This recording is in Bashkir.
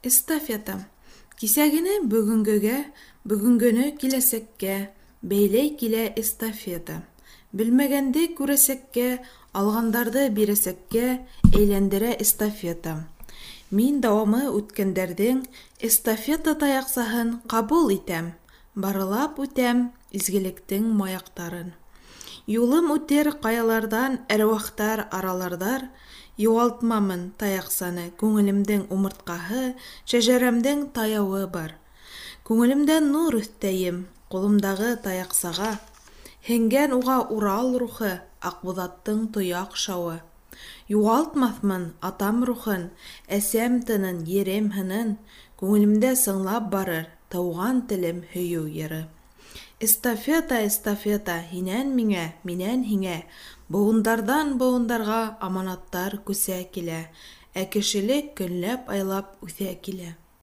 Эстафета. Кисәгене бөгөнгөгә, бөгөнгөне киләсәккә, бәйләй килә эстафета. Белмәгәнде күрәсәккә, алғандарҙы бирәсәккә, әйләндерә эстафета. Мин дауамы үткәндәрҙең эстафета таяҡсаһын ҡабул итәм, барылап үтәм изгелектең маяҡтарын. Юлым үтер ҡаяларҙан әрвахтар араларҙар, юғалтмамын таяҡсаны, күңелемдең умыртҡаһы, шәжәрәмдең таяуы бар. Күңелемдә нур өҫтәйем, ҡулымдағы таяҡсаға, һеңгән уға Урал рухы, Аҡбуҙаттың тояҡ шауы. Юғалтмаҫмын атам рухын, әсәм тынын, ерем һынын, күңелемдә сыңлап барыр, тыуған телем һөйөү йыры. Эстафета, эстафета, һинән миңә, минән һиңә, быуындарҙан быуындарға аманаттар күсә килә, ә кешелек көнләп-айлап үҫә килә.